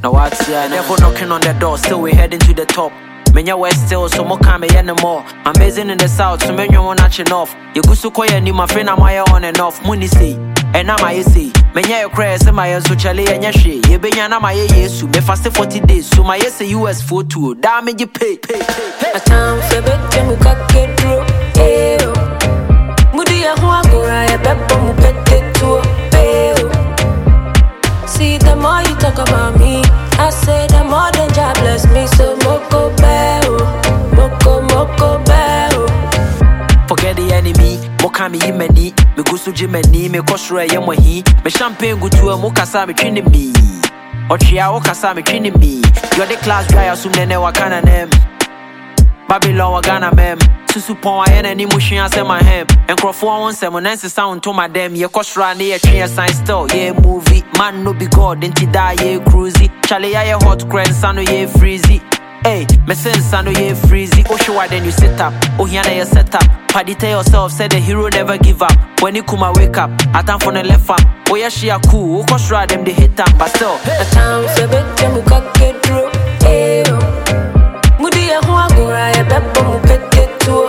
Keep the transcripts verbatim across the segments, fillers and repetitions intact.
Now what's yeah, never knocking on the door, still we heading to the top. Menya west still, so more come anymore. Amazing in the south, so many one notching off. You go so quiet, you my friend, I'm on and off. Money say, and now I say, Menya your crash, and my so chale and yashi. You be yana my yes, me fast forty days, so my yes, U S for two. Damn you pay, pay, pay. A time for better, muka kedro. Eyo, Mudi ya huagura ya bebo mupete tu. Eyo, see the more you talk about me, I say the more than God bless me. So moko beo, moko moko beo. Forget the enemy, moka mi yimeni. Me gusu jimeni, me kosre ye mohi. Me champagne gutu e moka sa me twini mi. Ochia okasa me twini mi. You're the class guy assume nene wakana nem. Babylon wagana mem. Susu pon ayene ni mushin ase my hem. Enkrofo won se mo nansi sound to my dem. Ye kosra ne ye twen sign still. Ye movie, man no be god, enti da ye cruisy. Chale ya ye hot crane sano ye freezy. Hey, me sense sano ye freezy. Oh show then you sit up. Oh here na ye set up. Paddy tell yourself say the hero never give up. When you kuma wake up, I time for the left up. Oh yeah she a cool. Oh kosra them they hit up, but still. A time for better muka kedro. Eyo, Mudi ya huagura ya bebo mupete tu.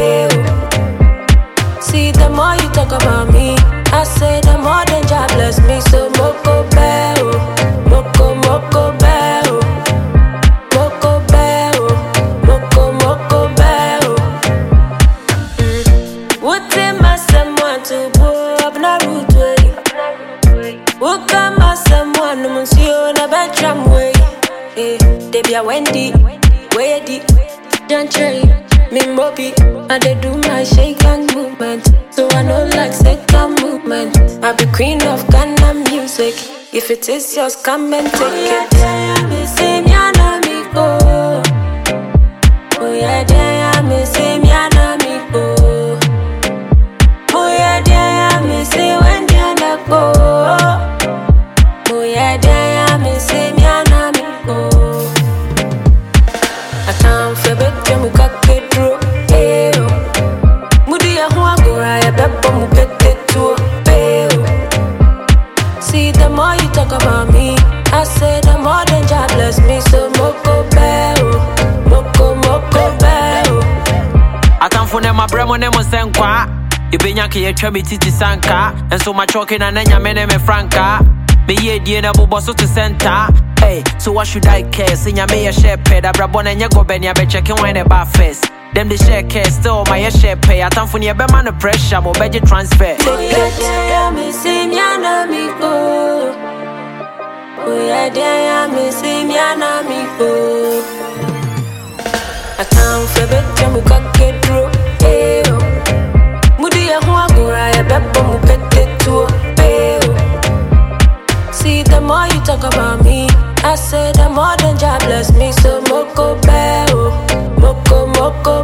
See the more you talk about me, I say the more than God bless me. So moko beo, moko moko beo, moko beo, moko moko beo. What am I someone to go up na root way? What am I someone no monsieur na bedroom way? Eh, they be a Wendy, Wendy, don't trade. Me Moby, I they do my shake and movement. So I know like second movement. I be queen of Ghana music. If it is yours, come and take it. Say me anamigo. Oh yeah, yeah, me say me anamigo. Oh yeah, yeah, me say when you go. Oh yeah, yeah, me say me anamigo. I can't feel better, muka kedro. Eyo, Mudi ya huagura ya bebo mupete tu. Eyo, see the more you talk about me, I say the more than God bless me. So moko beo, moko moko beo. I can't phone my bremo nemo senkwa. You be yanky ye chemi titi sanka. And so my choking and then ya mene me franca. Me ye die na bubo so to center. Hey, so what should I care? Sing ya me a share pay. Da brabon and ya go ben ya be checking when they bar first. Them the share care still my share pay. I time for ya be man pressure, mo budget transfer. Oh yeah, yeah, me say me anamigo. Oh yeah, yeah, me say me anamigo. I can't feel better, muka kedro. Eyo, Mudi ya huagura ya bebo mupete tu. Eyo, see the more you talk about me, I say the more than God bless me. So moko beo, moko moko